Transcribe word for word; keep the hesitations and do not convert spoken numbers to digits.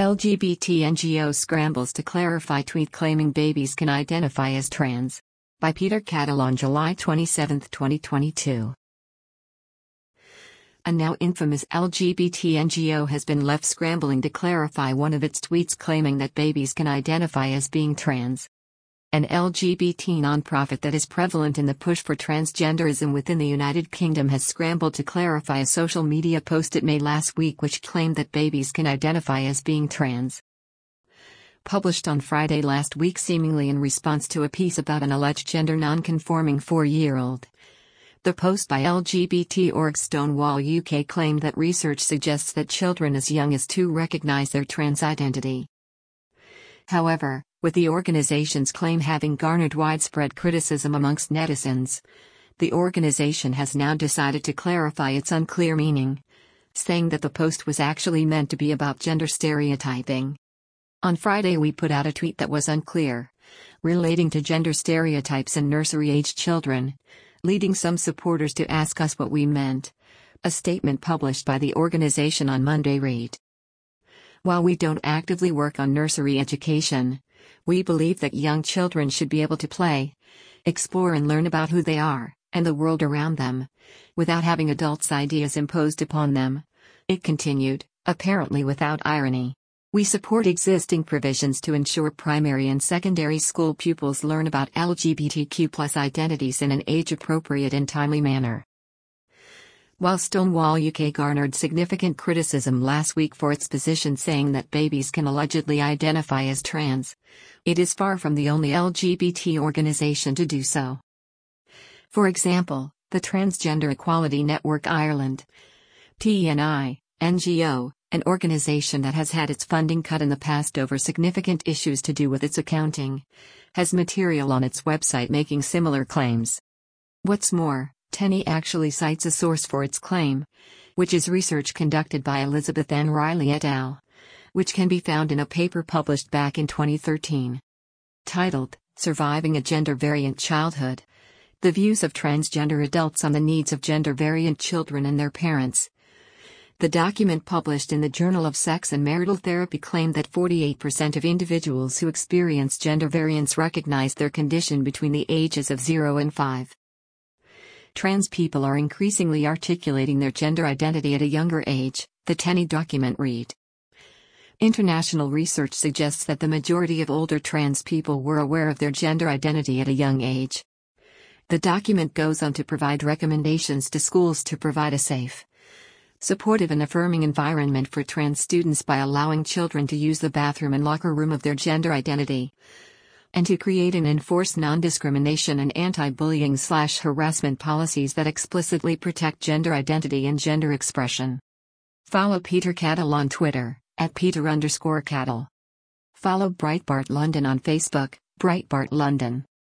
L G B T N G O scrambles to clarify tweet claiming babies can identify as trans. By Peter Cattle on July twenty-seventh, twenty twenty-two. A now infamous L G B T N G O has been left scrambling to clarify one of its tweets claiming that babies can identify as being trans. An L G B T nonprofit that is prevalent in the push for transgenderism within the United Kingdom has scrambled to clarify a social media post it made last week which claimed that babies can identify as being trans. Published on Friday last week seemingly in response to a piece about an alleged gender non-conforming four-year-old. The post by L G B T org Stonewall U K claimed that research suggests that children as young as two recognize their trans identity. However, with the organization's claim having garnered widespread criticism amongst netizens, the organization has now decided to clarify its unclear meaning, saying that the post was actually meant to be about gender stereotyping. On Friday we put out a tweet that was unclear, relating to gender stereotypes in nursery-aged children, leading some supporters to ask us what we meant. A statement published by the organization on Monday read: "While we don't actively work on nursery education, we believe that young children should be able to play, explore and learn about who they are, and the world around them, without having adults' ideas imposed upon them." It continued, apparently without irony. "We support existing provisions to ensure primary and secondary school pupils learn about L G B T Q plus identities in an age-appropriate and timely manner." While Stonewall U K garnered significant criticism last week for its position saying that babies can allegedly identify as trans, it is far from the only L G B T organization to do so. For example, the Transgender Equality Network Ireland, T N I, N G O, an organization that has had its funding cut in the past over significant issues to do with its accounting, has material on its website making similar claims. What's more, T N I actually cites a source for its claim, which is research conducted by Elizabeth N. Riley et al., which can be found in a paper published back in twenty thirteen. Titled, "Surviving a Gender-Variant Childhood: The Views of Transgender Adults on the Needs of Gender-Variant Children and Their Parents." The document published in the Journal of Sex and Marital Therapy claimed that forty-eight percent of individuals who experience gender variance recognize their condition between the ages of zero and five. Trans people are increasingly articulating their gender identity at a younger age, the T N I document read. International research suggests that the majority of older trans people were aware of their gender identity at a young age. The document goes on to provide recommendations to schools to provide a safe, supportive and affirming environment for trans students by allowing children to use the bathroom and locker room of their gender identity, and to create and enforce non-discrimination and anti-bullying slash harassment policies that explicitly protect gender identity and gender expression. Follow Peter Cattle on Twitter, at Peter underscore Cattle. Follow Breitbart London on Facebook, Breitbart London.